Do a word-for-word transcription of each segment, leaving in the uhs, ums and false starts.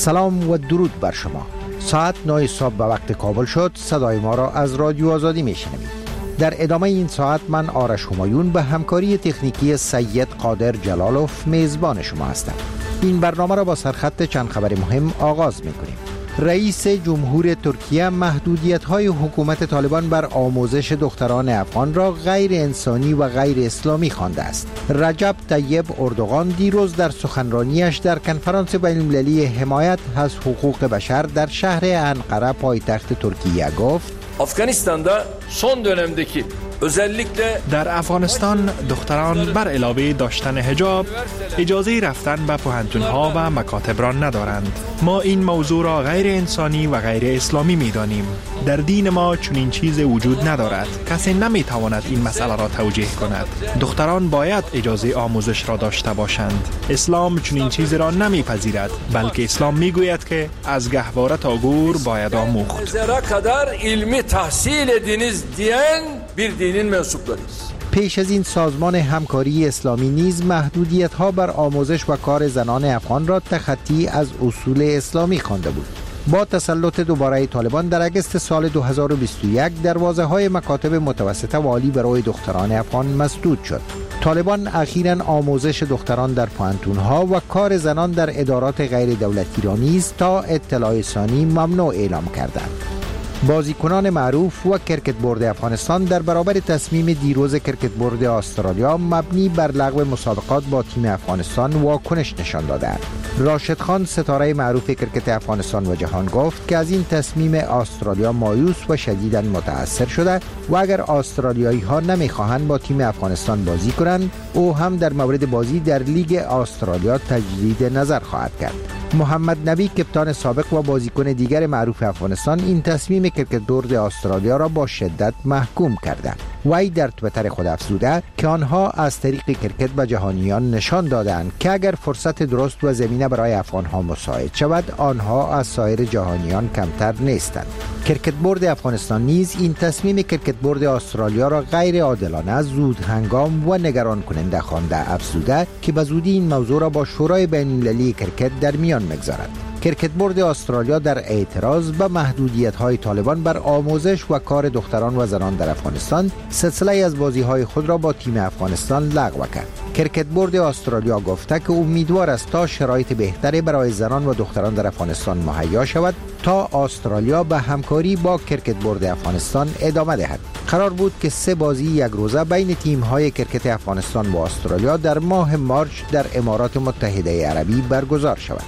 سلام و درود بر شما. ساعت نه صبح به وقت کابل شد. صدای ما را از رادیو آزادی میشنوید. در ادامه این ساعت من آرش همایون به همکاری تکنیکی سید قادر جلالوف میزبان شما هستم. این برنامه را با سرخط چند خبر مهم آغاز میکنیم. رئیس جمهور ترکیه محدودیت‌های حکومت طالبان بر آموزش دختران افغان را غیر انسانی و غیر اسلامی خوانده است. رجب طیب اردوغان دیروز در سخنرانیش در کنفرانس بین‌المللی حمایت از حقوق بشر در شهر انقره پایتخت ترکیه گفت: Afganistan'da son dönemdeki özellikle در افغانستان دختران بر علاوه داشتن حجاب اجازه رفتن به پوهنتون‌ها و مکاتب را ندارند. ما این موضوع را غیر انسانی و غیر اسلامی می‌دانیم. در دین ما چنین چیزی وجود ندارد. کسی نمی‌تواند این مسئله را توجیه کند. دختران باید اجازه آموزش را داشته باشند. اسلام چنین چیزی را نمی‌پذیرد، بلکه اسلام می‌گوید که از گهواره تا گور باید آموخت. zera kadar ilmi tahsil ediniz diyen bir dinin mensuplarıyız. پیش از این سازمان همکاری اسلامی نیز محدودیت‌ها بر آموزش و کار زنان افغان را تخطی از اصول اسلامی خوانده بود. با تسلط دوباره طالبان در اگست سال دو هزار و بیست و یک دروازه‌های مکاتب متوسطه و عالی برای دختران افغان مسدود شد. طالبان اخیراً آموزش دختران در پوهنتون‌ها و کار زنان در ادارات غیر دولتی را نیز تا اطلاع ثانی ممنوع اعلام کردند. بازیکنان معروف و کرکت بورد افغانستان در برابر تصمیم دیروز کرکت بورد استرالیا مبنی بر لغو مسابقات با تیم افغانستان واکنش نشان دادند. راشد خان ستاره معروف کرکت افغانستان و جهان گفت که از این تصمیم استرالیا مایوس و شدیداً متأثر شده و اگر استرالیایی ها نمیخواهند با تیم افغانستان بازی کنند، او هم در مورد بازی در لیگ استرالیا تجدید نظر خواهد کرد. محمد نبی کپتان سابق و بازیکن دیگر معروف افغانستان این تصمیم کرکت بورد استرالیا را با شدت محکوم کردند. وی در توییتر خود افزوده که آنها از طریق کرکت به جهانیان نشان دادند که اگر فرصت درست و زمینه برای افغانها مساعد شود، آنها از سایر جهانیان کمتر نیستند. کرکت بورد افغانستان نیز این تصمیم کرکت بورد استرالیا را غیر عادلانه، زود هنگام و نگران کننده خوانده افزوده که به زودی این موضوع را با شورای بین‌المللی کرکت در میان می‌گذارد. کرکت بورد استرالیا در اعتراض به محدودیت‌های طالبان بر آموزش و کار دختران و زنان در افغانستان سلسله از بازی‌های خود را با تیم افغانستان لغو کرد. کرکت بورد استرالیا گفته که امیدوار است تا شرایط بهتری برای زنان و دختران در افغانستان مهیا شود تا استرالیا به همکاری با کرکت بورد افغانستان ادامه دهد. قرار بود که سه بازی یک روزه بین تیم‌های کرکت افغانستان و استرالیا در ماه مارچ در امارات متحده عربی برگزار شود.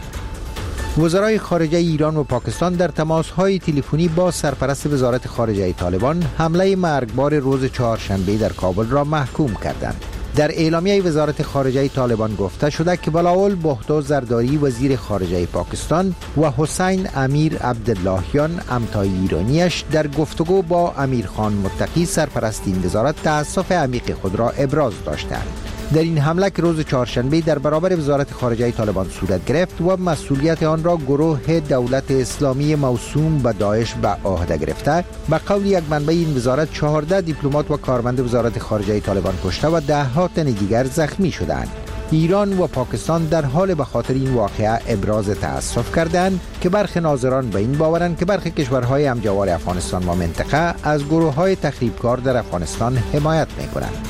وزرای خارجه ایران و پاکستان در تماس‌های تلفنی با سرپرست وزارت خارجه طالبان حمله مرگبار روز چهارشنبه در کابل را محکوم کردند. در اعلامیه وزارت خارجه طالبان گفته شده که بلاول بهتو زرداری وزیر خارجه پاکستان و حسین امیر عبداللهیان امتای ایرانیش در گفتگو با امیرخان متقی سرپرست این وزارت تأسف عمیق خود را ابراز داشتند. در این حمله که روز چهارشنبه در برابر وزارت خارجه طالبان صورت گرفت و مسئولیت آن را گروه دولت اسلامی موسوم به داعش به عهده گرفته، به قول یک منبع این وزارت چهارده دیپلمات و کارمند وزارت خارجه طالبان کشته و ده ها تن دیگر زخمی شدند. ایران و پاکستان در حال به خاطر این واقعه ابراز تأسف کردند که برخی ناظران به این باورند که برخی کشورهای همجوار افغانستان و منطقه از گروه‌های تخریبکار در افغانستان حمایت می‌کنند.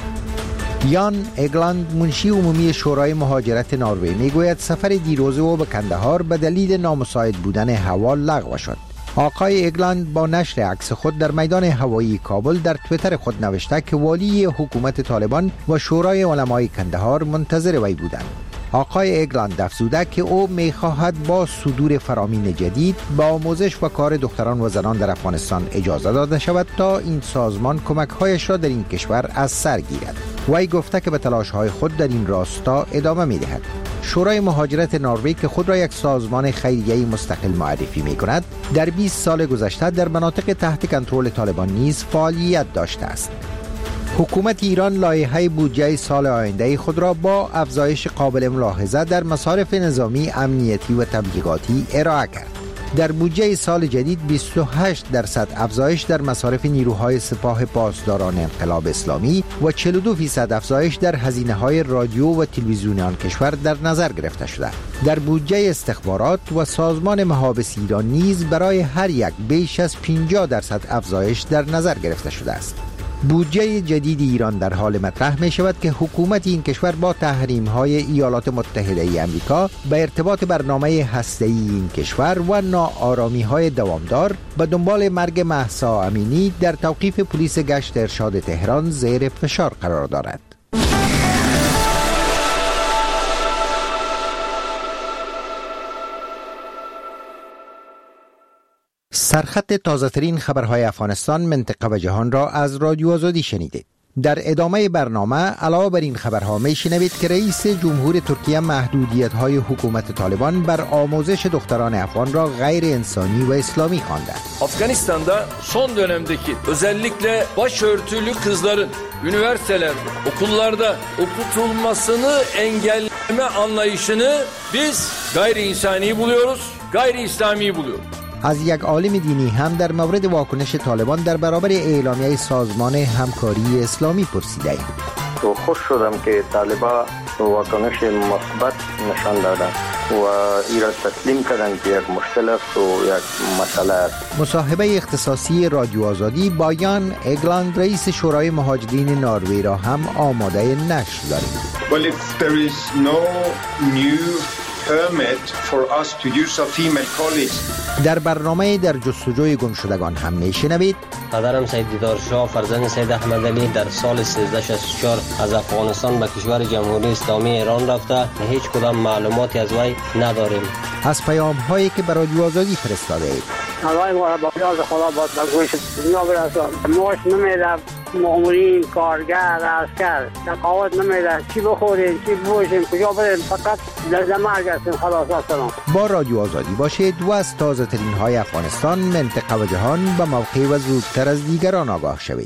یان اگلاند منشی عمومی شورای مهاجرت نروژ میگوید سفر دیروز او به کندهار به دلیل نامساعد بودن هوا لغو شد. آقای اگلاند با نشر عکس خود در میدان هوایی کابل در توییتر خود نوشته که والی حکومت طالبان و شورای علمای کندهار منتظر وی بودند. آقای اگلاند افزوده که او می‌خواهد با صدور فرامین جدید با آموزش و کار دختران و زنان در افغانستان اجازه داده شود تا این سازمان کمک‌هایش را در این کشور از سر گیرد. وی گفته که به تلاش‌های خود در این راستا ادامه می‌دهد. شورای مهاجرت نروژ که خود را یک سازمان خیریه‌ای مستقل معرفی می‌کند، در بیست سال گذشته در مناطق تحت کنترل طالبان نیز فعالیت داشته است. حکومت ایران لایحه بودجه سال آینده خود را با افزایش قابل ملاحظه در مصارف نظامی، امنیتی و تبلیغاتی ارائه کرد. در بودجه سال جدید بیست و هشت درصد افزایش در مصارف نیروهای سپاه پاسداران انقلاب اسلامی و چهل و دو درصد افزایش در هزینه‌های رادیو و تلویزیون آن کشور در نظر گرفته شده. در بودجه استخبارات و سازمان محابس ایران نیز برای هر یک بیش از پنجاه درصد افزایش در نظر گرفته شده است. بودجه جدید ایران در حال مطرح می شود که حکومت این کشور با تحریم های ایالات متحده ای آمریکا به ارتباط برنامه هسته‌ای این کشور و ناآرامی های دوامدار به دنبال مرگ مهسا امینی در توقیف پلیس گشت ارشاد تهران زیر فشار قرار دارد. سرخط تازه‌ترین خبرهای افغانستان، منطقه و جهان را از رادیو آزادی شنیدید. در ادامه برنامه علاوه بر این خبرها میشنوید که رئیس جمهور ترکیه محدودیت‌های حکومت طالبان بر آموزش دختران افغان را غیر انسانی و اسلامی خوانده. Afganistan'da son dönemdeki özellikle başörtülü kızların üniversitelerde, okullarda okutulmasını engelleme anlayışını biz gayri insani buluyoruz, gayri İslami buluyoruz. از یک عالم دینی هم در مورد واکنش طالبان در برابر اعلامیه سازمان همکاری اسلامی پرسیده ایم. تو خوش شدم که طالبان واکنش مثبت نشان دادن و این را تسلیم کردن که یک مشکل است و یک مسئله است. مصاحبه اختصاصی رادیو آزادی با یان اگلاند رئیس شورای مهاجرین نروژ را هم آماده نشر داریم. Well, if there is no new permit for us to use our female colleagues. در برنامه در جستجوی گمشدگان هم میشنوید پدرم سید دیدار شاه فرزند سید احمد علی در سال سیزده شصت و چهار از افغانستان به کشور جمهوری اسلامی ایران رفته، هیچ کدام معلوماتی از وی نداریم. از پیام هایی که برای رادیو آزادی فرستاده اید. آقای ما با پیاز خدا باد به گوش دنیا برسان. ماش نمیده، مامورین، کارگر، عسکر تقاوت نمیده، چی بخوریم، چی بوشیم، کجا بریم، فقط لازم مرگ هستیم. خلاص السلام. با رادیو آزادی باشید و از تازه ترین های افغانستان، منطقه و جهان به موقع و زودتر از دیگران آگاه شوید.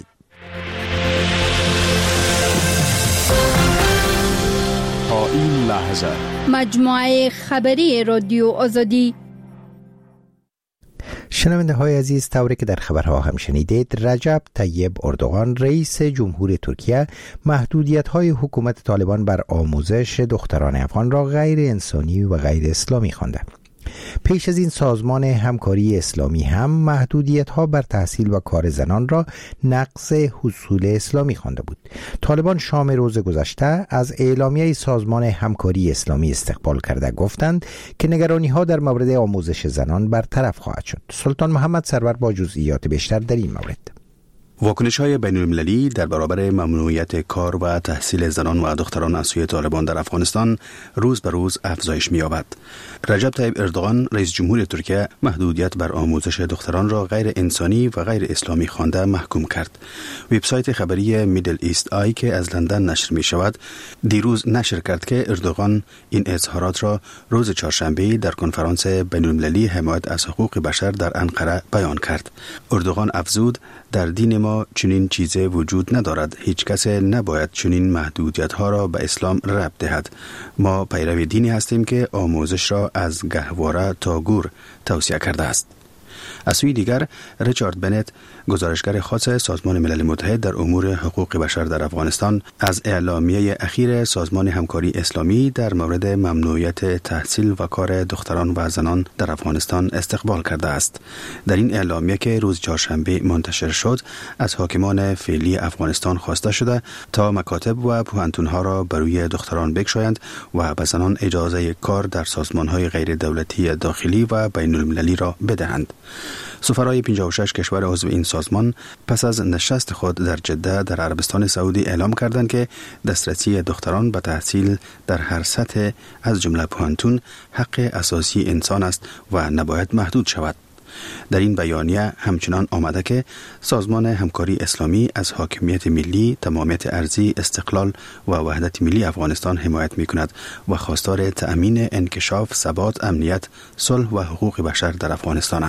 تا این لحظه مجموعه خبری رادیو آزادی. شنونده های عزیز، طوری که در خبرها هم شنیدید، رجب طیب اردوغان رئیس جمهور ترکیه محدودیت های حکومت طالبان بر آموزش دختران افغان را غیر انسانی و غیر اسلامی خوانده. پیش از این سازمان همکاری اسلامی هم محدودیت ها بر تحصیل و کار زنان را نقض حصول اسلامی خوانده بود. طالبان شام روز گذشته از اعلامیه سازمان همکاری اسلامی استقبال کرده گفتند که نگرانی ها در مورد آموزش زنان برطرف خواهد شد. سلطان محمد سرور با جزئیات بیشتر در این مورد. واکنش‌های بین‌المللی در برابر ممنوعیت کار و تحصیل زنان و دختران از سوی طالبان در افغانستان روز به روز افزایش می‌یابد. رجب طیب اردوغان رئیس جمهور ترکیه محدودیت بر آموزش دختران را غیر انسانی و غیر اسلامی خوانده محکوم کرد. وبسایت خبری میدل ایست آی که از لندن نشر می‌شود دیروز نشر کرد که اردوغان این اظهارات را روز چهارشنبه در کنفرانس بین‌المللی حمایت از حقوق بشر در انقره بیان کرد. اردوغان افزود در دین ما چنین چیزی وجود ندارد. هیچ کس نباید چنین محدودیت ها را به اسلام ربط دهد. ما پیرو دینی هستیم که آموزش را از گهواره تا گور توصیه کرده است. از سوی دیگر ریچارد بنت گزارشگر خاص سازمان ملل متحد در امور حقوق بشر در افغانستان از اعلامیه اخیر سازمان همکاری اسلامی در مورد ممنوعیت تحصیل و کار دختران و زنان در افغانستان استقبال کرده است. در این اعلامیه که روز چهارشنبه منتشر شد از حاکمان فعلی افغانستان خواسته شده تا مکاتب و پوهنتون‌ها را بروی دختران بگشایند و به زنان اجازه کار در سازمان‌های غیر دولتی داخلی و بین‌المللی را بدهند. سفرای پنجاه و شش کشور عضو این سازمان پس از نشست خود در جده در عربستان سعودی اعلام کردند که دسترسی دختران به تحصیل در هر سطح از جمله پوهنتون حق اساسی انسان است و نباید محدود شود. در این بیانیه همچنان آمده که سازمان همکاری اسلامی از حاکمیت ملی، تمامیت ارضی، استقلال و وحدت ملی افغانستان حمایت می‌کند و خواستار تأمین انکشاف، ثبات، امنیت، صلح و حقوق بشر در افغانستان است.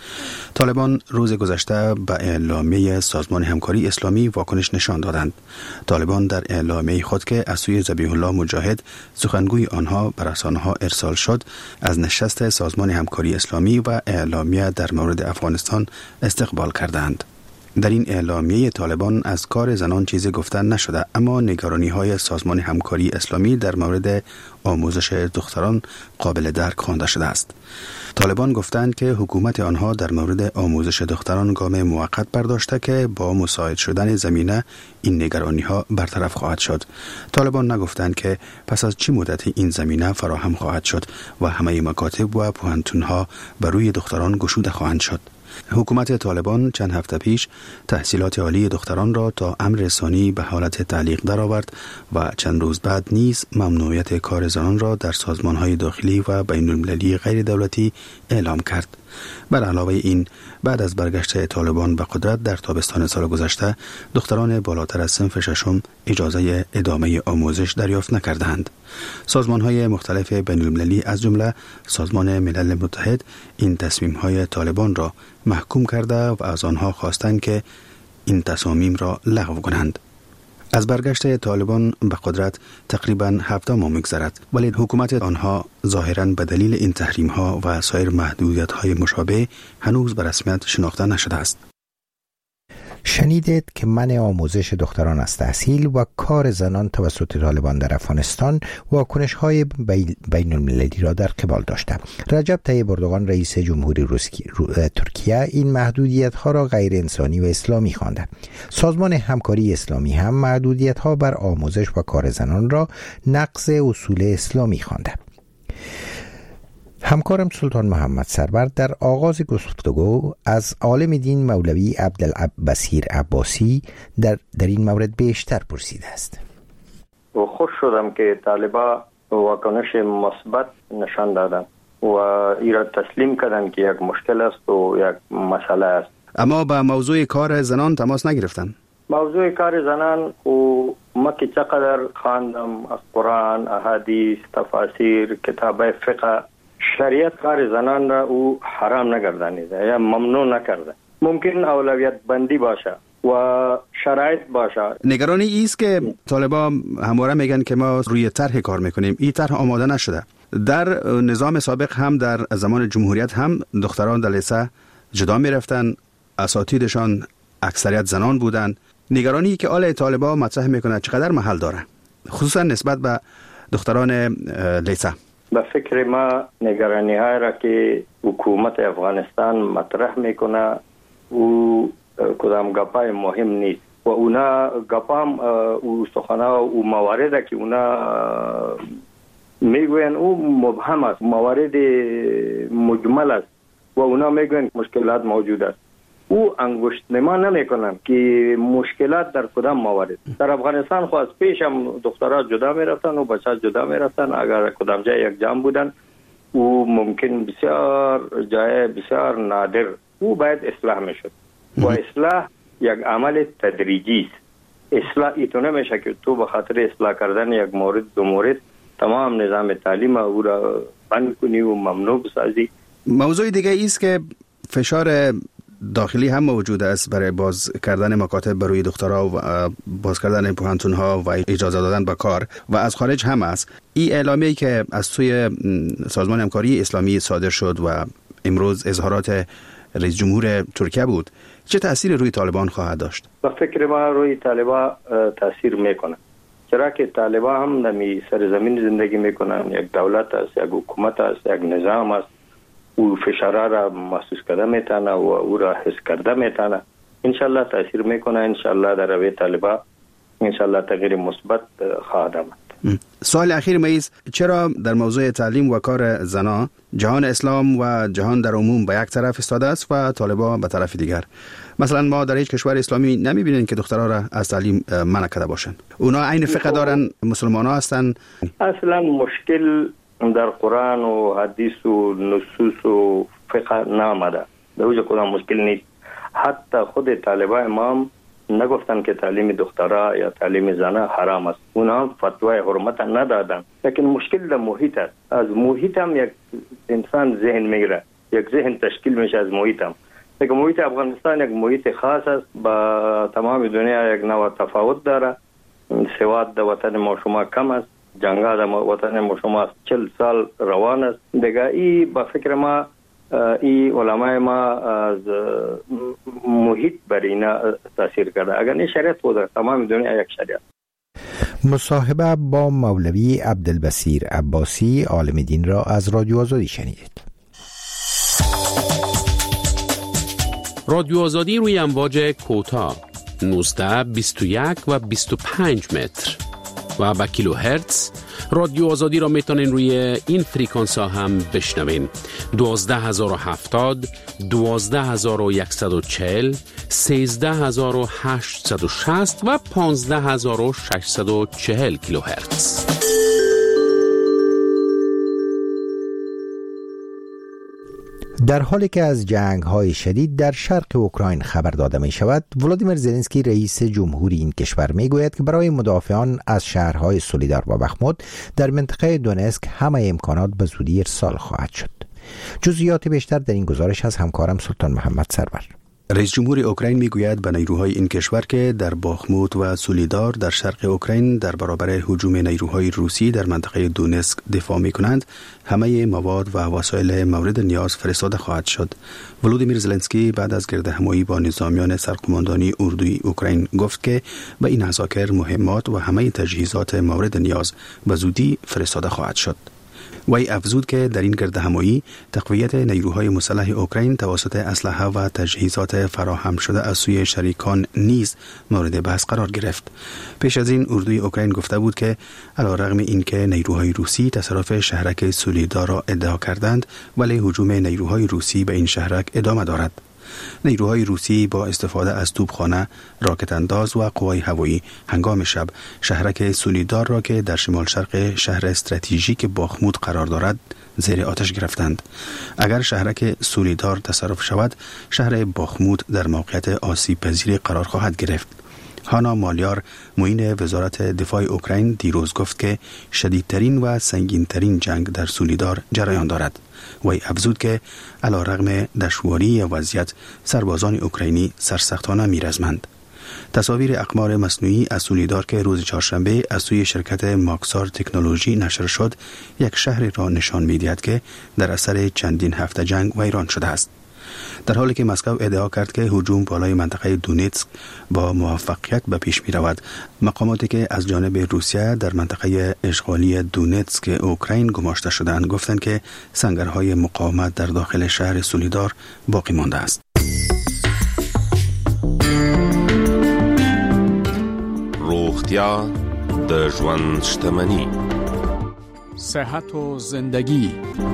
طالبان روز گذشته به اعلامیه سازمان همکاری اسلامی واکنش نشان دادند. طالبان در اعلامیه خود که از سوی ذبیح الله مجاهد سخنگوی آنها به رسانه‌ها ارسال شد، از نشست سازمان همکاری اسلامی و اعلامیه در مورد افغانستان استقبال کردند. در این اعلامیه طالبان از کار زنان چیزی گفتن نشده، اما نگرانی‌های سازمان همکاری اسلامی در مورد آموزش دختران قابل درک خوانده شده است. طالبان گفتند که حکومت آنها در مورد آموزش دختران گام موقت برداشته که با مساعد شدن زمینه این نگرانی‌ها برطرف خواهد شد. طالبان نگفتند که پس از چه مدتی این زمینه فراهم خواهد شد و همه مکاتب و پوهنتون‌ها بر روی دختران گشوده خواهند شد. حکومت طالبان چند هفته پیش تحصیلات عالی دختران را تا امر رسانی به حالت تعلیق درآورد و چند روز بعد نیز ممنوعیت کار زنان را در سازمان‌های داخلی و بین المللی غیر دولتی اعلام کرد. بر علاوه این، بعد از برگشت طالبان به قدرت در تابستان سال گذشته، دختران بالاتر از صنف ششم اجازه ادامه آموزش دریافت نکردند. سازمان‌های مختلف بین المللی از جمله سازمان ملل متحد این تصمیم‌های طالبان را محکوم کرده و از آنها خواستند که این تصامیم را لغو کنند. از برگشت طالبان به قدرت تقریباً هفته ماه می‌گذرد، ولی حکومت آنها ظاهراً به دلیل این تحریم‌ها و سایر محدودیت‌های مشابه هنوز به رسمیت شناخته نشده است. شنیدید که منع آموزش دختران از تحصیل و کار زنان توسط طالبان در افغانستان واکنش‌های بین المللی را در قبال داشته. رجب طیب اردوغان رئیس جمهوری روسکی ترکیه این محدودیت‌ها را غیر انسانی و اسلامی خوانده. سازمان همکاری اسلامی هم محدودیت‌ها بر آموزش و کار زنان را نقض اصول اسلامی خوانده. همکارم سلطان محمد سرور در آغاز گفتگو از عالم دین مولوی عبدالبصیر عباسی در, در این مورد بیشتر پرسیده است. و خوش شدم که طالبا واکنش مثبت نشان دادن و ایراد تسلیم کردن که یک مشکل است و یک مسئله است. اما با موضوع کار زنان تماس نگرفتن؟ موضوع کار زنان و ما که چقدر خواندم از قرآن، احادیث، تفاسیر، کتاب فقه، شریعت کار زنان را او حرام نگردانیده یا ممنوع نکرده. ممکن اولویت بندی باشه و شرایط باشه. نگرانی است که طالبا همواره میگن که ما روی طرح کار میکنیم، این طرح آماده نشده. در نظام سابق هم در زمان جمهوریت هم دختران در لیسه جدا میرفتن، اساتیدشان اکثریت زنان بودن. نگرانی که آل طالبا مطرح میکنه چقدر محل داره، خصوصا نسبت به دختران لیسه؟ به فکر ما نگرانی های را که حکومت افغانستان مطرح میکنه او کدام گپای مهم نیست و اونا گپام او سخنا و موارد که اونا میگوین او مبهم است، موارد مجمل است و اونا میگوین مشکلات موجود است. او انگشت نما نمیکنن که مشکلات در کدام موارد. در افغانستان خو از پیش هم دخترها جدا میرفتن و بچه جدا میرفتن، اگر کدام جای یک جمع بودن او ممکن بسیار جای بسیار نادر او باید اصلاح میشد و اصلاح یک عمل تدریجی است. اصلاح ایتو نمیشه که تو به خاطر اصلاح کردن یک مورد دو مورد تمام نظام تعلیم او را بند کنی و ممنوع بسازی. موضوع دیگه ایست که فشار داخلی هم موجود است برای باز کردن مکاتب برای دخترها و باز کردن پوهنتون‌ها و اجازه دادن به کار و از خارج هم است. این اعلامیه‌ای که از سوی سازمان همکاری اسلامی صادر شد و امروز اظهارات رئیس جمهور ترکیه بود، چه تأثیری روی طالبان خواهد داشت؟ به فکر ما روی طالبان تأثیر میکنه، چرا که طالبان هم در سرزمین زندگی میکنن، یک دولت است، یک حکومت است، یک نظام است. او فشار را محسوس کرده میتونه و او را حس کرده میتونه. انشالله تاثیر میکنه، انشالله در روی طالبان انشالله تغییر مثبت خواهد آمد. سوال اخیر میز، چرا در موضوع تعلیم و کار زنا جهان اسلام و جهان در عموم به یک طرف استاده است و طالبان به طرف دیگر؟ مثلا ما در هیچ کشور اسلامی نمیبینیم که دخترها را از تعلیم منع کرده باشند. اونا عین فقه دارن، مسلمان ها هستن. اصلا مشکل در قرآن و حدیث و نصوص و فقه نامده، در اوجه کدام مشکل نیست. حتی خود طالبان امام نگفتن که تعلیم دخترها یا تعلیم زنها حرام است، اونا هم فتوای حرمت ندادن. لیکن مشکل در محیط است. از محیط هم یک انسان ذهن میگیره یک ذهن تشکیل میشه از محیطم. یک محیط افغانستان یک محیط خاص است، با تمام دنیا یک نوع تفاوت داره. سواد د وطن ما شما کم است، جنگا د وطن ما شما چل سال روان است. دیگه ای با فکر ما ای علمای ما از محیط بر اینا تاثیر کرده. اگر این شریعت بود تمام دنیا یک شریعت. مصاحبه با مولوی عبدالبصیر عباسی عالم دین را از رادیو آزادی شنیدید. رادیو آزادی روی امواج کوتاه نوزده، بیست و یک و بیست و پنج متر و با کیلو هرتز. رادیو آزادی را میتونین روی این فریکانس ها هم بشنوین: دوازده هزار و هفتاد، دوازده هزار و صد و چهل، سیزده هزار و هشتصد و شصت و پانزده هزار و ششصد و چهل کیلو هرتز. در حالی که از جنگ‌های شدید در شرق اوکراین خبر داده می شود، ولادیمیر زلنسکی رئیس جمهوری این کشور می گوید که برای مدافعان از شهرهای سولیدار و بخمود در منطقه دونسک همه امکانات به زودی ارسال خواهد شد. جزئیات بیشتر در این گزارش از همکارم سلطان محمد سرور. رئیس جمهور اوکراین میگوید به نیروهای این کشور که در باخموت و سولیدار در شرق اوکراین در برابر هجوم نیروهای روسی در منطقه دونسک دفاع میکنند، همه مواد و وسایل مورد نیاز فرستاده خواهد شد. ولودیمیر زلنسکی بعد از گردهمایی با نظامیان سرقماندانی اردوی اوکراین گفت که به این عساکر مهمات و همه تجهیزات مورد نیاز به زودی فرستاده خواهد شد. وی افزود که در این گردهمایی تقویت نیروهای مسلح اوکراین توسط اسلحه و تجهیزات فراهم شده از سوی شریکان نیز مورد بحث قرار گرفت. پیش از این اردوی اوکراین گفته بود که علیرغم اینکه نیروهای روسی تصرف شهرک سولیدار را ادعا کردند، ولی هجوم نیروهای روسی به این شهرک ادامه دارد. نیروهای روسی با استفاده از توپخانه، راکت انداز و قوای هوایی هنگام شب شهرک سولیدار را که در شمال شرق شهر استراتژیک باخمود قرار دارد زیر آتش گرفتند. اگر شهرک سولیدار تصرف شود، شهر باخمود در موقعیت آسیب پذیر قرار خواهد گرفت. هانا مالیار، معین وزارت دفاع اوکراین، دیروز گفت که شدیدترین و سنگینترین جنگ در سولیدار جریان دارد. وی افزود که علیرغم دشواری وضعیت، سربازان اوکراینی سرسختانه می‌رزمند. تصاویر اقمار مصنوعی از سولیدار که روز چهارشنبه از سوی شرکت ماکسار تکنولوژی نشر شد، یک شهر را نشان می‌دهد که در اثر چندین هفته جنگ ویران شده است. در حالی که مسکو ادعا کرد که هجوم بالای منطقه دونتسک با موفقیت به پیش می رود، مقاماتی که از جانب روسیه در منطقه اشغالی دونتسک اوکراین گماشته شدند گفتند که سنگرهای مقاومت در داخل شهر سولیدار باقی مانده است. روغتیا د ژوند شتمنی، صحت و زندگی.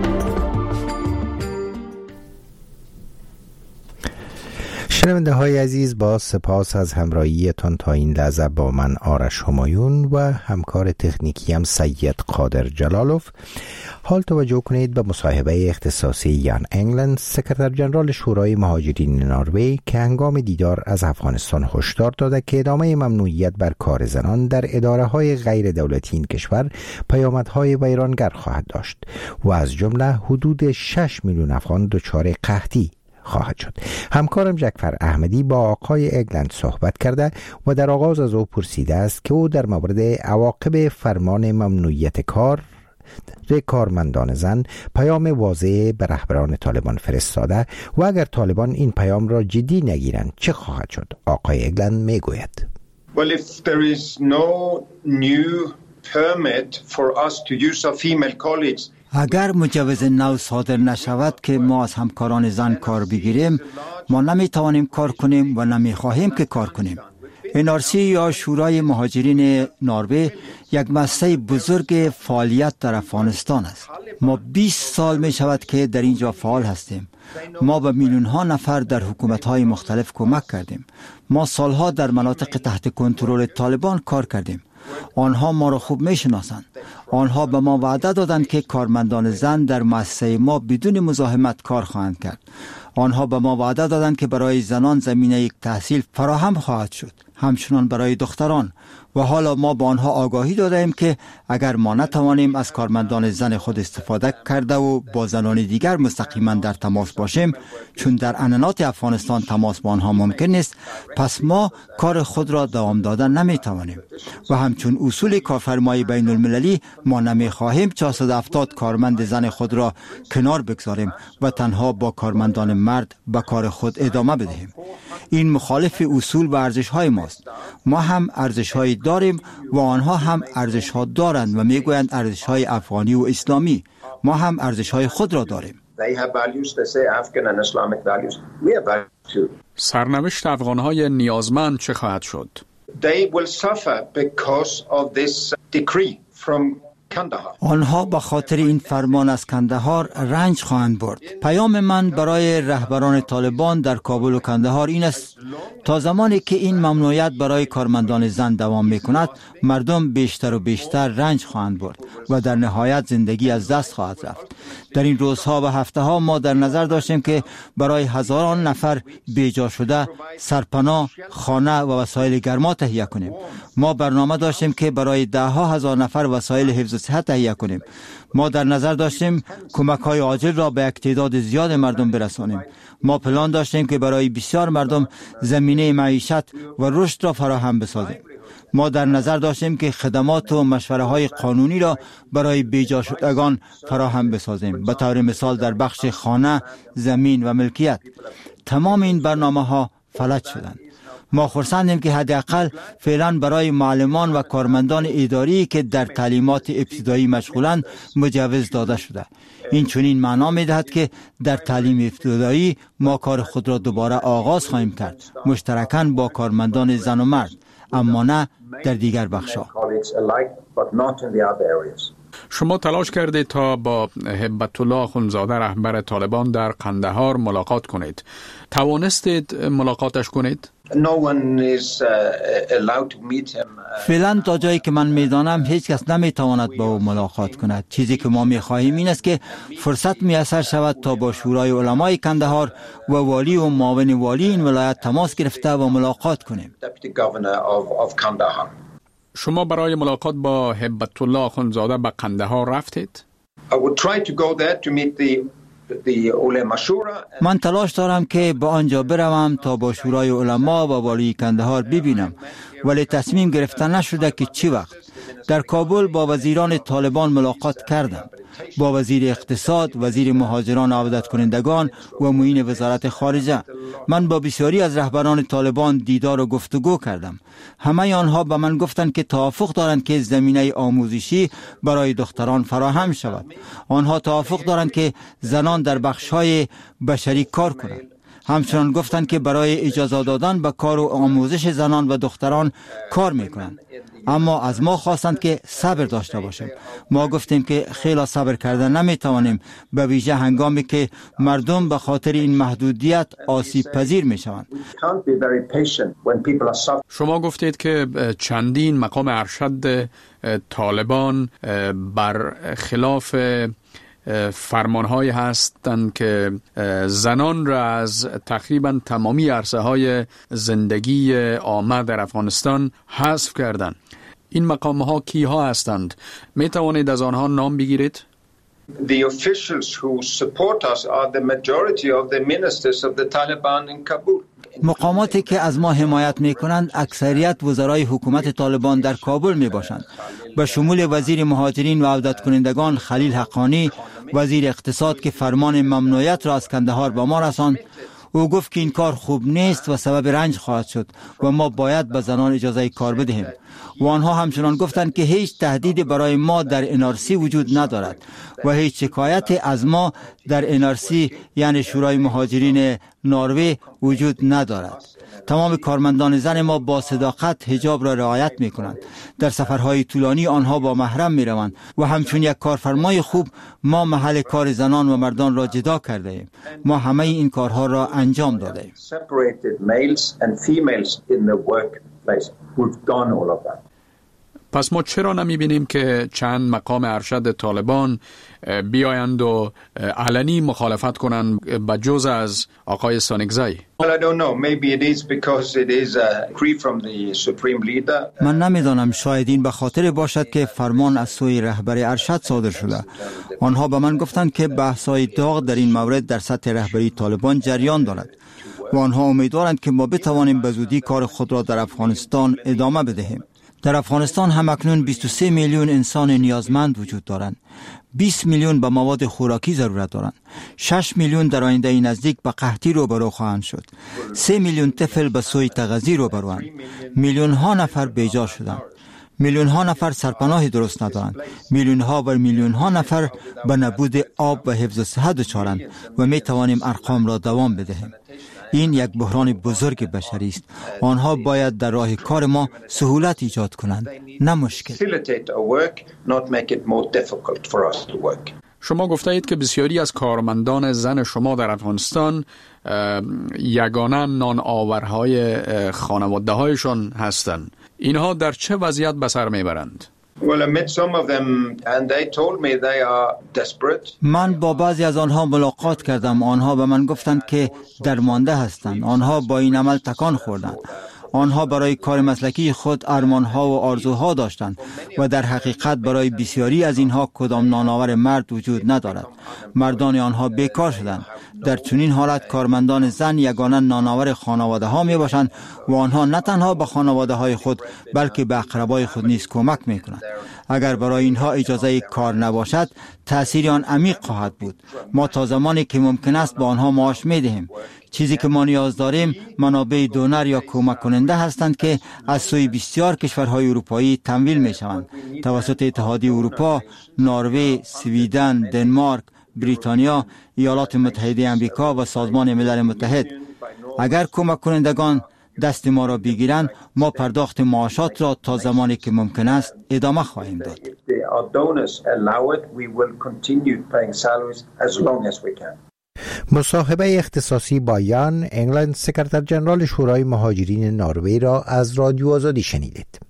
شنونده های عزیز، با سپاس از همراهیتان تا این لحظه با من آرش همایون و همکار تکنیکیم سید قادر جلالوف. حال توجه کنید به مصاحبه اختصاصی یان انگلند، سکرتر جنرال شورای مهاجرین نروژ، که هنگام دیدار از افغانستان هشدار داده که ادامه ممنوعیت بر کار زنان در اداره های غیر دولتی این کشور پیامدهای ویرانگر خواهد داشت و از جمله حدود شش میلیون افغان دچار قحطی خواهد شد. همکارم جعفر احمدی با آقای اگلند صحبت کرده و در آغاز از او پرسیده است که او در مورد عواقب فرمان ممنوعیت کار کارمندان زن پیام واضح به رهبران طالبان فرستاده و اگر طالبان این پیام را جدی نگیرند چه خواهد شد؟ آقای اگلند می گوید. Well, if there is no new permit for us to use our female colleagues, اگر مجوز نو صادر نشود که ما از همکاران زن کار بگیریم، ما نمی توانیم کار کنیم و نمی خواهیم که کار کنیم. ان آر سی یا شورای مهاجرین نروژ یک مسئله بزرگ فعالیت در افغانستان است. ما بیست سال می شود که در اینجا فعال هستیم. ما به میلیون ها نفر در حکومت های مختلف کمک کردیم. ما سالها در مناطق تحت کنترل طالبان کار کردیم. آنها ما را خوب می شناسند. آنها به ما وعده دادند که کارمندان زن در مؤسسه ما بدون مزاحمت کار خواهند کرد. آنها به ما وعده دادند که برای زنان زمینه یک تحصیل فراهم خواهد شد. همچنان برای دختران. و حالا ما با آنها آگاهی داده ایم که اگر ما نتوانیم از کارمندان زن خود استفاده کرده و با زنان دیگر مستقیما در تماس باشیم، چون در عنعنات افغانستان تماس با آنها ممکن نیست، پس ما کار خود را دوام دادن نمی توانیم. و همچون اصول کارفرمای بین المللی ما نمی خواهیم چهارصد و هفتاد کارمند زن خود را کنار بگذاریم و تنها با کارمندان مرد به کار خود ادامه بدهیم. این مخالف اصول و ارزش های ماست. ما هم ارزش های داریم و آنها هم ارزش ها دارند و میگویند ارزش های افغانی و اسلامی. ما هم ارزش های خود را داریم. سرنوشت افغان های نیازمند چه خواهد شد؟ They will suffer because of this decree from آنها به خاطر این فرمان از کندهار رنج خواهند برد. پیام من برای رهبران طالبان در کابل و کندهار این است: تا زمانی که این ممنوعیت برای کارمندان زن دوام میکند، مردم بیشتر و بیشتر رنج خواهند برد و در نهایت زندگی از دست خواهد رفت. در این روزها و هفته ها ما در نظر داشتیم که برای هزاران نفر بیجا شده سرپناه، خانه و وسایل گرما تهیه کنیم. ما برنامه داشتیم که برای ده ها هزار نفر وسایل حفظ صحت تهیه کنیم. ما در نظر داشتیم کمک های عاجل را به یک تعداد زیاد مردم برسانیم. ما پلان داشتیم که برای بسیار مردم زمینه معیشت و رشد را فراهم بسازیم. ما در نظر داشتیم که خدمات و مشوره های قانونی را برای بیجا شدگان فراهم بسازیم، به طور مثال در بخش خانه، زمین و ملکیت. تمام این برنامه ها فلج شدند. ما خرسندیم که حداقل فعلا برای معلمان و کارمندان اداری که در تعلیمات ابتدایی مشغولند مجوز داده شده. این چنین معنا می‌دهد که در تعلیم ابتدایی ما کار خود را دوباره آغاز خواهیم کرد، مشترکاً با کارمندان زن و مرد، اما نه در دیگر بخش‌ها. شما تلاش کردید تا با هبت الله اخوندزاده رهبر طالبان در قندهار ملاقات کنید. توانستید ملاقاتش کنید؟ فعلا تا جایی که من میدانم هیچ کس نمیتواند با او ملاقات کند. چیزی که ما میخواهیم این است که فرصت میسر شود تا با شورای علمای کندهار و والی و معاون والی این ولایت تماس گرفته و ملاقات کنیم. شما برای ملاقات با هبت الله اخوندزاده به قندهار رفتید؟ من تلاش دارم که به آنجا بروم تا با شورای علما و والی کندهار ببینم، ولی تصمیم گرفتن نشده که چی وقت. در کابل با وزیران طالبان ملاقات کردم، با وزیر اقتصاد، وزیر مهاجران و عودت کنندگان و معین وزارت خارجه. من با بسیاری از رهبران طالبان دیدار و گفتگو کردم. همه آنها به من گفتند که توافق دارند که زمینه آموزشی برای دختران فراهم شود. آنها توافق دارند که زنان در بخش‌های بشری کار کنند. همچنان گفتند که برای اجازه دادن به کار و آموزش زنان و دختران کار میکنند. اما از ما خواستند که صبر داشته باشیم. ما گفتیم که خیلی صبر کردن نمیتوانیم، به ویژه هنگامی که مردم به خاطر این محدودیت آسیب پذیر میشوند. شما گفتید که چندین مقام ارشد طالبان بر خلاف فرمان‌هایی هستند که زنان را از تقریبا تمامی عرصه‌های زندگی عامه در افغانستان حذف کردند. این مقام‌ها کیها هستند؟ می توانید از آنها نام بگیرید؟ The officials who support us are the majority of the ministers of the Taliban in Kabul. مقاماتی که از ما حمایت می کنند اکثریت وزرای حکومت طالبان در کابل می باشند، به شمول وزیر مهاجرین و عودت کنندگان خلیل حقانی، وزیر اقتصاد که فرمان ممنوعیت را از کندهار به ما رساند. او گفت که این کار خوب نیست و سبب رنج خواهد شد و ما باید به زنان اجازه کار بدهیم. و آنها همچنان گفتند که هیچ تهدیدی برای ما در ان آر سی وجود ندارد و هیچ شکایت از ما در ان آر سی یعنی شورای مهاجرین نروژ وجود ندارد. تمام کارمندان زن ما با صداقت حجاب را رعایت می کنند. در سفرهای طولانی آنها با محرم می روند و همچون یک کارفرمای خوب ما محل کار زنان و مردان را جدا کرده ایم. ما همه این کارها را انجام داده ایم. پس ما چرا نمی بینیم که چند مقام ارشد طالبان بیایند و علنی مخالفت کنند به جز از آقای سانگزای؟ Well, I don't know. Maybe it is because it is a decree from the supreme leader. من نمیدانم، شاید این به خاطر باشد که فرمان از سوی رهبر ارشد صادر شده. آنها به من گفتند که بحث‌های داغ در این مورد در سطح رهبری طالبان جریان دارد و آنها امیدوارند که ما بتوانیم به زودی کار خود را در افغانستان ادامه بدهیم. در افغانستان هم اکنون بیست و سه میلیون انسان نیازمند وجود دارند. بیست میلیون به مواد خوراکی ضرورت دارند. شش میلیون در آینده نزدیک به قحطی روبرو خواهند شد. سه میلیون طفل به سوی تغذیه روبروند. میلیون ها نفر بیجار شدند. میلیون ها نفر سرپناه درست ندارند. میلیون ها و میلیون ها نفر به نبود آب و حفظ صحت دچارند و می توانیم ارقام را دوام بدهیم. این یک بحران بزرگ بشری است. آنها باید در راه کار ما سهولت ایجاد کنند، نه مشکل. شما گفته اید که بسیاری از کارمندان زن شما در افغانستان یگانه نان آورهای خانواده هایشان هستند. اینها در چه وضعیت به سر میبرند؟ Well, I met some of them and they told me they are desperate. من با بعضی از آنها ملاقات کردم. آنها به من گفتند که درمانده هستند. آنها با این عمل تکان خوردند. آنها برای کار مسلکی خود ارمانها و آرزوها داشتند و در حقیقت برای بسیاری از اینها کدام نانآور مرد وجود ندارد. مردان آنها بیکار شدند. در چنین حالت کارمندان زن یگانه نانآور خانواده ها می باشند و آنها نه تنها به خانواده های خود بلکه به اقربای خود نیز کمک می کنند. اگر برای اینها اجازه کار نباشد تأثیر آن عمیق خواهد بود. ما تا زمانی که ممکن است با آنها معاش می دهیم. چیزی که ما نیاز داریم منابع دونر یا کمک کننده هستند که از سوی بسیار کشورهای اروپایی تمویل می شوند توسط اتحادیه اروپا، نروژ، سویدن، دنمارک، بریتانیا، ایالات متحده آمریکا و سازمان ملل متحد. اگر کمک کنندگان دست ما را بگیرند ما پرداخت معاشات را تا زمانی که ممکن است ادامه خواهیم داد. مصاحبه اختصاصی با یان انگلند، سکرتر جنرال شورای مهاجرین نروژ را از رادیو آزادی شنیدید.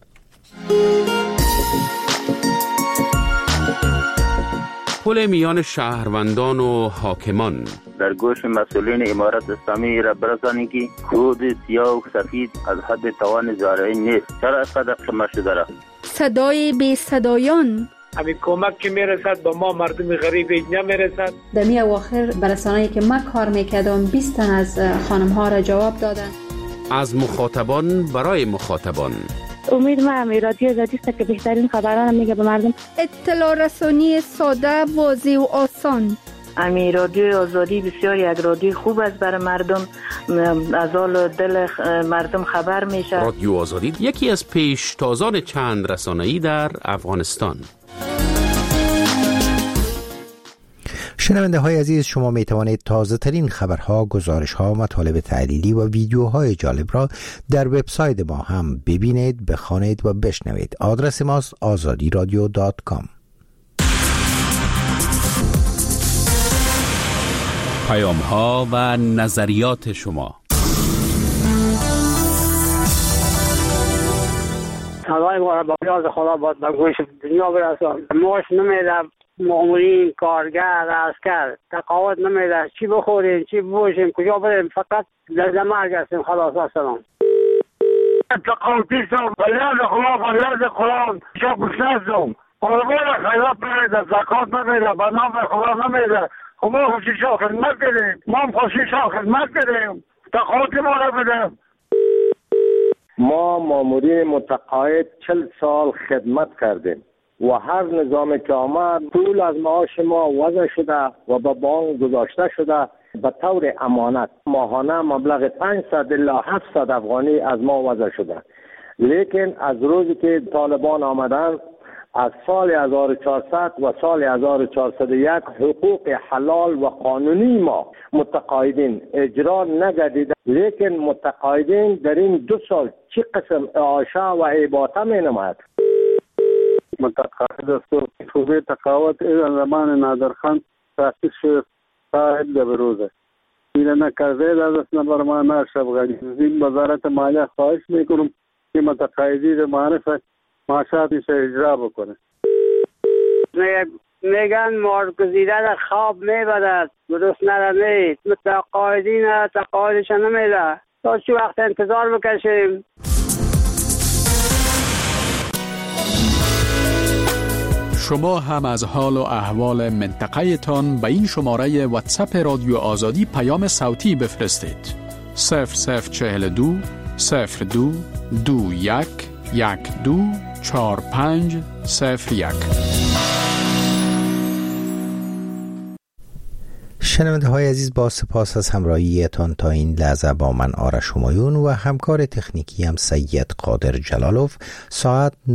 پل میان شهروندان و حاکمان در گوش مسئولین امارت اسلامی را برسانی که خود سیاه و سفید از حد توان زارعی نیست. چرا اینقدر قمه شده را؟ صدای بی صدایان، همین کمک که میرسد با ما مردم غریب نمیرسد. در می اواخر برسانه‌ای که من کار میکردم بیست تن از خانم ها را جواب دادن. از مخاطبان برای مخاطبان. امید ما هم رادیو آزادی است که بهترین خبران میگه به مردم. اطلاع رسانی ساده، واضح و آسان. امی رادیو آزادی بسیار یک رادیو خوب است برای مردم، از حال دل مردم خبر میشه. رادیو آزادی یکی از پیشتازان چند رسانه‌ای در افغانستان. شنونده های عزیز، شما می توانید تازه ترین خبرها، گزارش ها، مطالب تحلیلی و ویدیوهای جالب را در وبسایت ما هم ببینید، بخوانید و بشنوید. آدرس ماست آزادی رادیو دات کام. پیام ها و نظریات شما. صدای ما را با نیاز خدا باید به گوش دنیا برسان. معاش نمیده، مامورین، کارگر، عسکر تقاعد نمیده. چی بخوریم، چی بپوشیم، کجا بریم، فقط در مرگ هستیم. خلاص السلام. تقاعدی شد بلیاد خدا بلیاد قرآن شا گوش نزدم. قربان خیرات نمیده، زکات نمیده، به نام خدا نمیده. خب ما خوشی شا خدمت بدیم، ما هم خوشی شا خدمت بدیم، تقاعدی ما را بدیم. ما مامورین متقاعد چل سال خدمت کردیم و هر نظام که آمد پول از معاش ما وضع شده و به بانک گذاشته شده به طور امانت. ماهانه مبلغ پانصد الی هفتصد افغانی از ما وضع شده. لیکن از روزی که طالبان آمدن از سال هزار و چهارصد و سال هزار و چهارصد و یک حقوق حلال و قانونی ما متقاعدین اجرا نگردیده. لیکن متقاعدین در این دو سال چی قسم اعاشه و عباطه می نماید؟ متقاعد است و شعبه تقاعد از زمان نادرخان تاسیس شد تا حد بروزه. این نکرده در دست نبرمان اشرف غنی. این وزارت مالیه خواهش میکنم که متقاعدین معرفت معاشرت میشه اجرا بکنه. میگن مارگزیده را خواب میبرد درست نرمید متقاعدین تقاعدش نمیده. تا چی وقت انتظار بکشیم؟ شما هم از حال و احوال منطقه تان به این شماره واتساپ رادیو آزادی پیام صوتی بفرستید. صفر صفر چهل دو صفر دو دو یک یک دو چهار پنج صفر یک. شنونده های عزیز، با سپاس از همراهیتان تا این لحظه با من آرش همایون و همکار تکنیکی هم سید قادر جلالوف. ساعت